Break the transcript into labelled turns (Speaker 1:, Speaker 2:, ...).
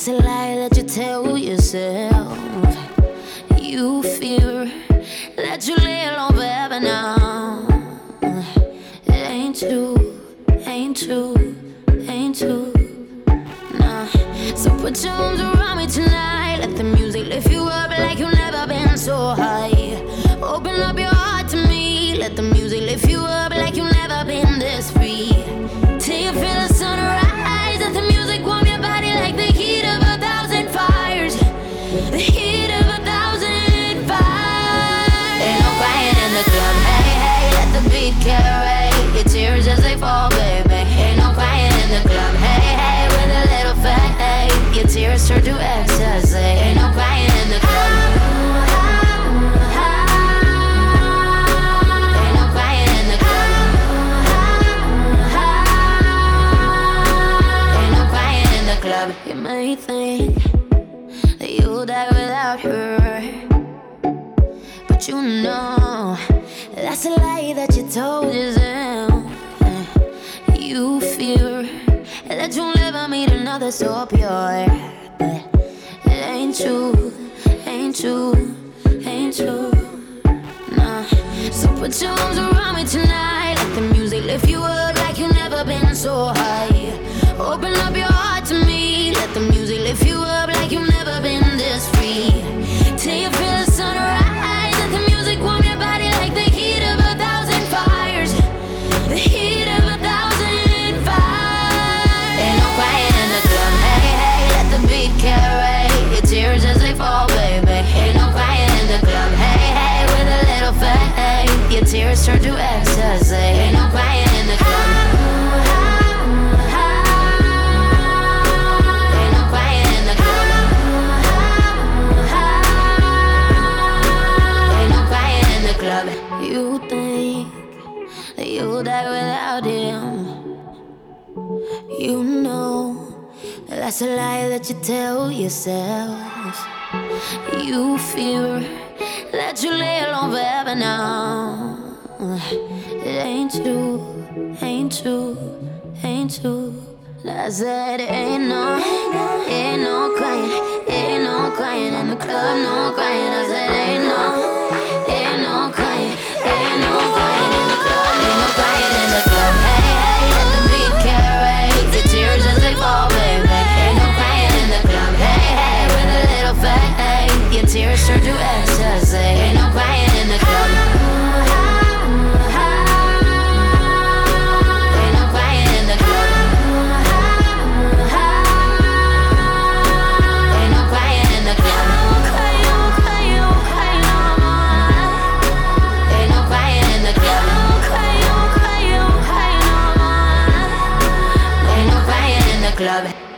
Speaker 1: That's a lie that you tell yourself. You fear that you lay alone forever now. It ain't true, ain't true, ain't true. Nah. So put your arms around me tonight. Let the music lift you up like you've never been so high. Open up your heart to me. Let the music lift you up like you've never been this free. Till you feel the sunrise. Let the music warm your body like the heat of 1,000 fires. The heat of 1,000 fires. Ain't no crying in the club. Hey, hey, let the beat carry your tears as they fall, baby. Ain't no crying in the club. Hey, hey, with a little faith, your tears turn to ecstasy. Ain't no crying in the club. Ain't no crying in the club. Ain't no crying in the club. You may think that you'll die without her, but you know that's a lie that you told yourself. You fear that you'll never meet another so pure, but it ain't true, ain't true, ain't true. Nah. So put your arms around me tonight. Let the music lift you up like you've never been so high. Open up your heart to me. Let the music lift you up like you've never been this free. Till you feel the sunrise. Let the music warm your body like the heat of 1,000 fires. The heat of 1,000 fires. Ain't no crying in the club. Hey, hey, let the beat carry your tears as they fall, baby. Ain't no crying in the club. Hey, hey, with a little faith, your tears turn to ecstasy. Ain't no crying in the club. Ain't no crying in the club. Ain't no crying in the club. You think that you'll die without him. You know that's a lie that you tell yourself. You fear that you lay alone forever now. It ain't true, ain't true, ain't true. I said ain't no crying, ain't no crying in the club, no crying. I said ain't no crying, ain't no crying in the club, ain't no crying in the club. Hey, hey, let the beat carry the tears as they fall, baby. Ain't no crying in the club. Hey, hey, with a little faith, your tears turn to ecstasy. Ain't no crying in the club. Ain't no crying in the club. Ain't no crying in the club. Ain't no crying in the club. Ain't no crying in the club.